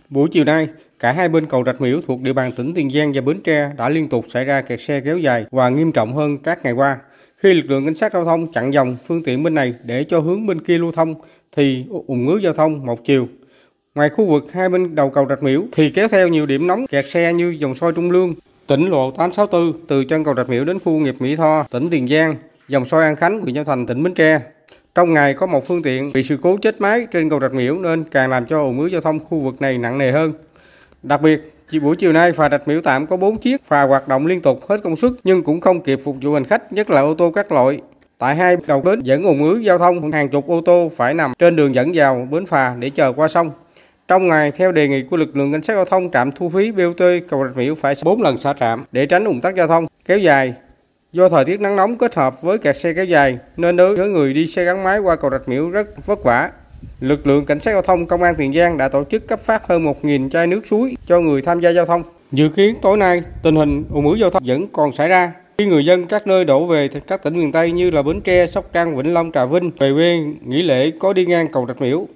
Buổi chiều nay, cả hai bên cầu Rạch Miễu thuộc địa bàn tỉnh Tiền Giang và Bến Tre đã liên tục xảy ra kẹt xe kéo dài và nghiêm trọng hơn các ngày qua. Khi lực lượng cảnh sát giao thông chặn dòng phương tiện bên này để cho hướng bên kia lưu thông thì ùn ứ giao thông một chiều. Ngoài khu vực hai bên đầu cầu Rạch Miễu thì kéo theo nhiều điểm nóng kẹt xe như vòng xoay Trung Lương, tỉnh lộ 864 từ chân cầu Rạch Miễu đến khu công nghiệp Mỹ Tho, tỉnh Tiền Giang, vòng xoay An Khánh, huyện Châu Thành, tỉnh Bến Tre. Trong ngày có một phương tiện bị sự cố chết máy trên cầu Rạch Miễu nên càng làm cho ùn ứ giao thông khu vực này nặng nề hơn. Đặc biệt, buổi chiều nay phà Rạch Miễu tạm có 4 chiếc phà hoạt động liên tục hết công suất nhưng cũng không kịp phục vụ hành khách, nhất là ô tô các loại. Tại hai đầu bến vẫn ùn ứ giao thông, hàng chục ô tô phải nằm trên đường dẫn vào bến phà để chờ qua sông. Trong ngày, theo đề nghị của lực lượng cảnh sát giao thông, trạm thu phí BOT cầu Rạch Miễu phải 4 lần xả trạm để tránh ùn tắc giao thông kéo dài. Do thời tiết nắng nóng kết hợp với kẹt xe kéo dài nên đối với người đi xe gắn máy qua cầu Rạch Miễu rất vất vả. Lực lượng cảnh sát giao thông công an Tiền Giang đã tổ chức cấp phát hơn 1.000 chai nước suối cho người tham gia giao thông. Dự kiến tối nay tình hình ùn ứ giao thông vẫn còn xảy ra khi người dân các nơi đổ về các tỉnh miền Tây như là Bến Tre, Sóc Trăng, Vĩnh Long, Trà Vinh về quê nghỉ lễ có đi ngang cầu Rạch Miễu.